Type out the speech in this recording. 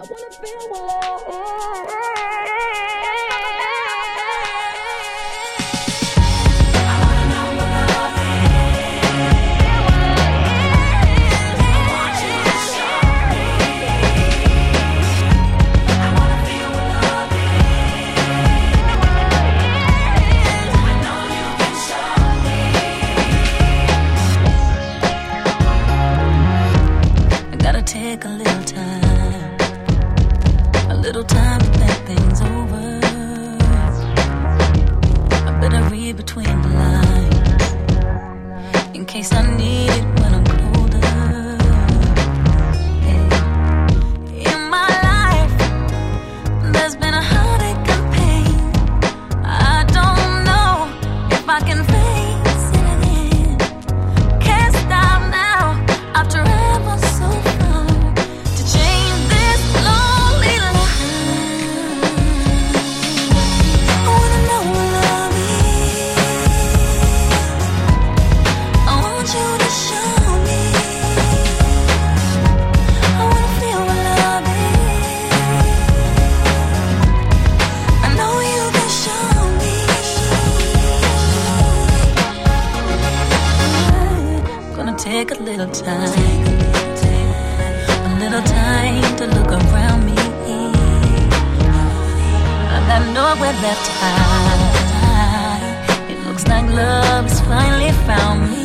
wanna feel love. Take a little time to think things over. I better read between the lines in case I need it when I'm colder. In my life, there's been a heartache and pain. I don't know if I can face it again. Can't stop now after ever so far to change this lonely life. I wanna know what love is. I want you to show me. I wanna feel what love is. I know you can show me. Gonna take a little time. A little time to look around me. I got nowhere left to hide. It looks like love's finally found me.